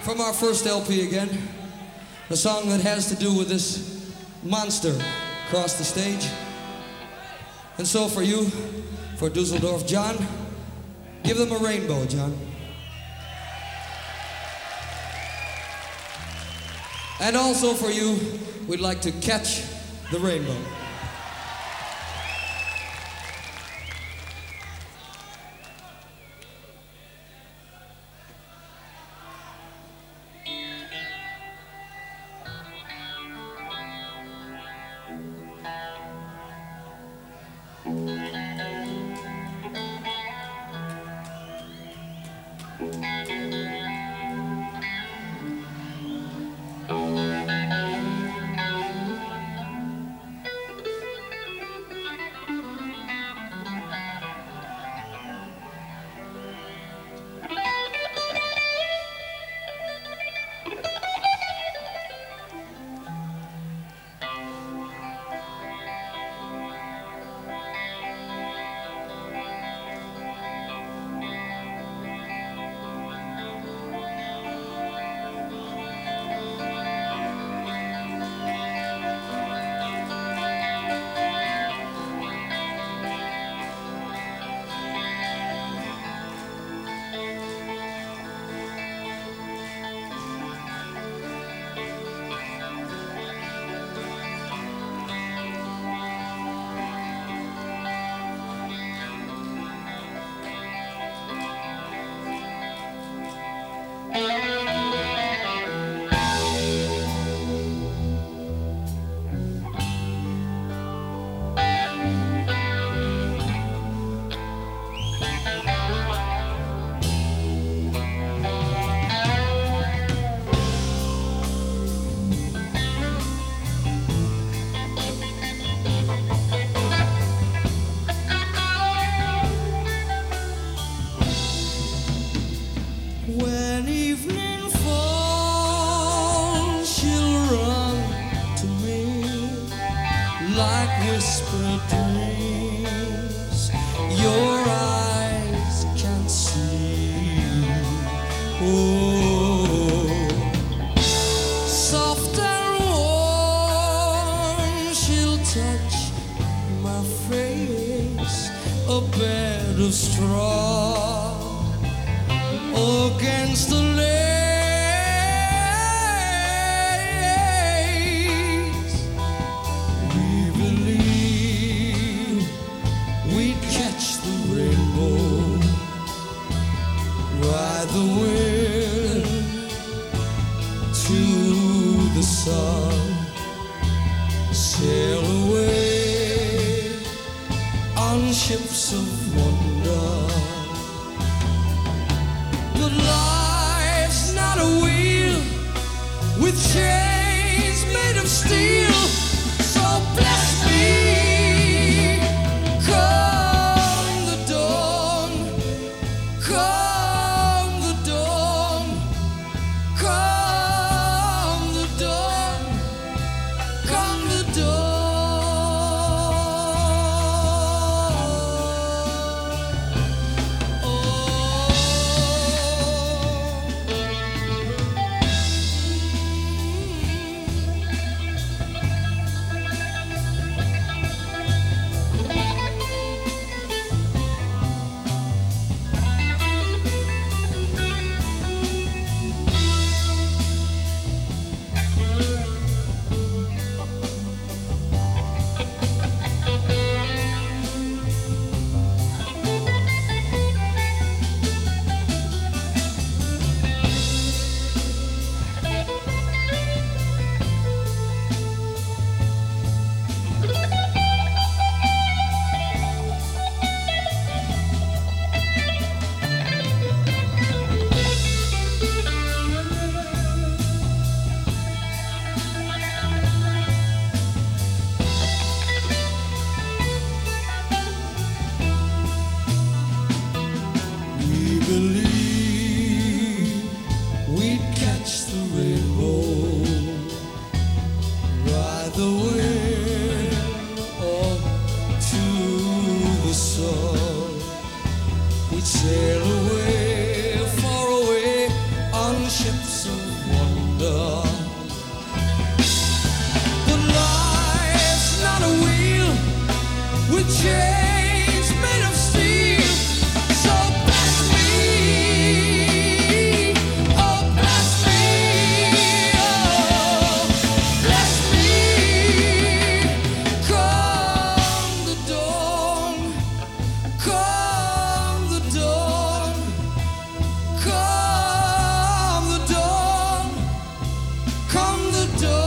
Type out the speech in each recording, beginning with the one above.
from our first LP again. A song that has to do with this monster across the stage. And so for you, for Dusseldorf, John, give them a rainbow, John. And also for you, we'd like to catch the rainbow. When evening falls, she'll run to me like whispered dreams your eyes can't see. Oh, soft and warm, she'll touch my face, a bed of straw against the lace. We believe we'd catch the rainbow, ride the wind to the sun, sail away on ships of wonder. But life's not a wheel with chains made of steel. So bless me, come the dawn, come the dawn, come the dawn, come the dawn. shapes of wonder. But life's not a wheel with chains made of steel. So bless me, oh bless me, oh bless me. Come the dawn, come the dawn, come the dawn, come the dawn.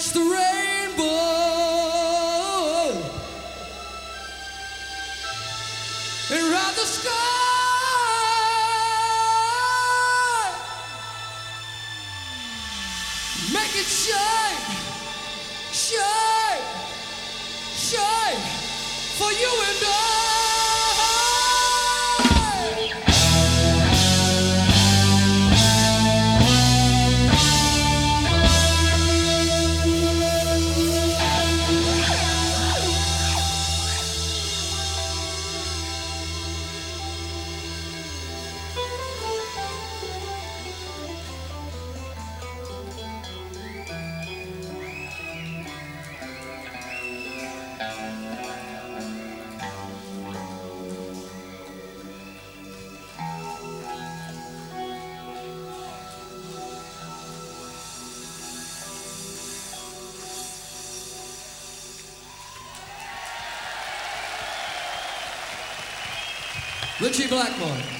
shines the rainbow. And round the sky, make it shine, shine, shine for you and I. Richie Blackmore.